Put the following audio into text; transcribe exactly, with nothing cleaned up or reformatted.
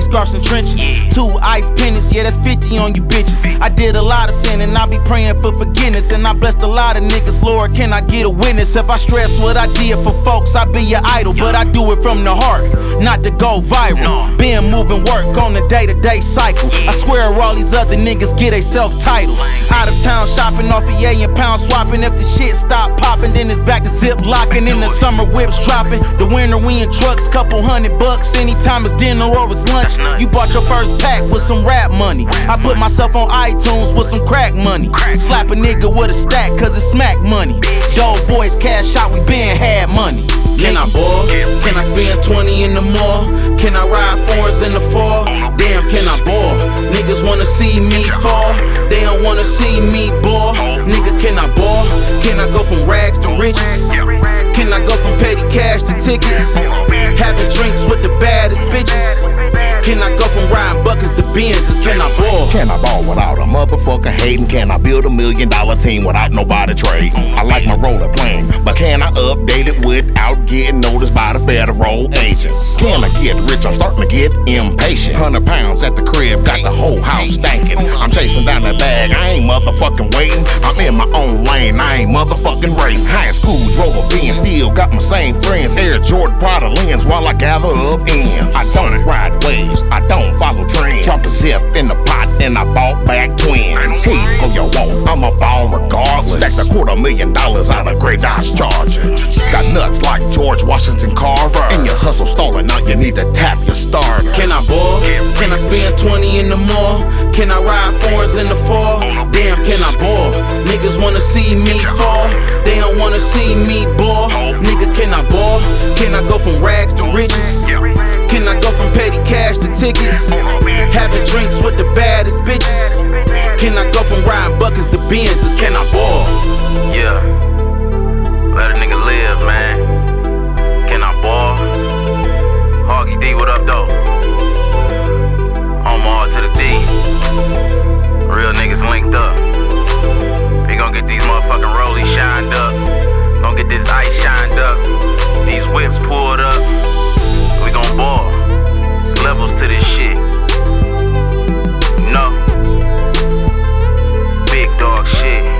scarves and trenches. Two ice pennies, yeah, that's fifty on you bitches. I did a lot of sin and I be praying for forgiveness. And I blessed a lot of niggas, Lord, can I get a witness? If I stress what I did for folks, I be your idol. But I do it from the heart, not to go viral. Been moving work on the day-to-day cycle. I swear all these other niggas get they self-titles. Out of town shopping off a yay and pound swapping. If the shit stop popping, then it's back to zip locking. In the summer whips dropping, the winter we in trucks, couple hundred bucks. Anytime it's dinner or it's lunch, you bought your first pack with some rap money. I put myself on iTunes with some crack money. Slap a nigga with a stack cause it's smack money. Dope boys cash out, we been had money. Can I ball? Can I spend twenty in the mall? Can I ride fours in the fall? Damn, can I ball? Niggas wanna see me fall, they don't wanna see me ball. Nigga, can I ball? Can I go from rags to riches? Can I go from petty cash to tickets? Having drinks with the baddest bitches? Can I go from riding buckets to Benzes? Can I ball? Can I ball without a motherfucker hating? Can I build a million dollar team without nobody trading? I like my roller playing, but can I update it without getting noticed by the federal agents? Can I get rich? I'm starting to get impatient. Hundred pounds at the crib, got the whole house stankin'. I'm chasing down the bag, I ain't motherfucking waiting. I'm in my own lane, I ain't motherfucking racing. High school drove a Benz, still got my same friends. Air Jordan Prada lens while I gather up ends. I don't ride waves, I don't follow trends. Drop a zip in the pot and I bought back twins. Heat or you won't, I'ma ball regardless. Stacked a quarter million dollars out of Grey Dodge Charger. Got nuts like George Washington Carver. And your hustle stalling out, you need to tap your starter. Can I ball? Can I spend twenty in the mall? Can I ride fours in the fall? Damn, can I ball? Niggas wanna see me fall, they don't wanna see me ball. Nigga, can I ball? Can I go from rags to riches? Can I go from petty cash to tickets? Having drinks with the baddest bitches? Can I go from riding buckets to Benzes? Can I ball? Yeah, let a nigga live, man. Can I ball? Hoggy D, what up, though? On all to the D. Real niggas linked up. We gon' get these motherfucking rollies shined up. Gon' get this ice shined up. These whips pulled up. We gon' ball. Levels to this shit. No. Big dog shit.